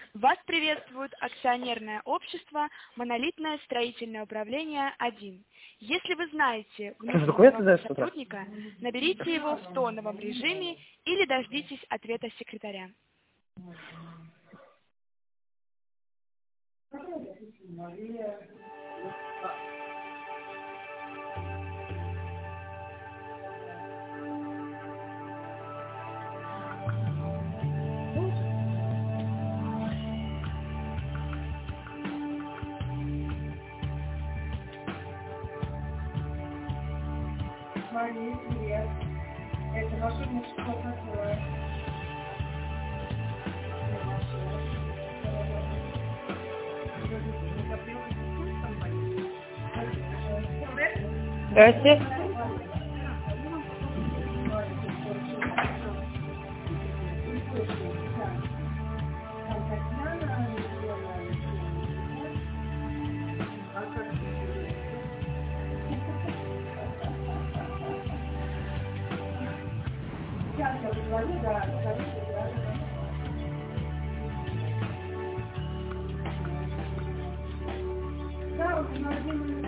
Вас приветствует акционерное общество «Монолитное строительное управление 1». Если вы знаете внутреннего сотрудника, наберите его в тоновом режиме или дождитесь ответа секретаря. Мария, привет. Это волшебный школа называется. Здрасте. Да, вот на 1 минут.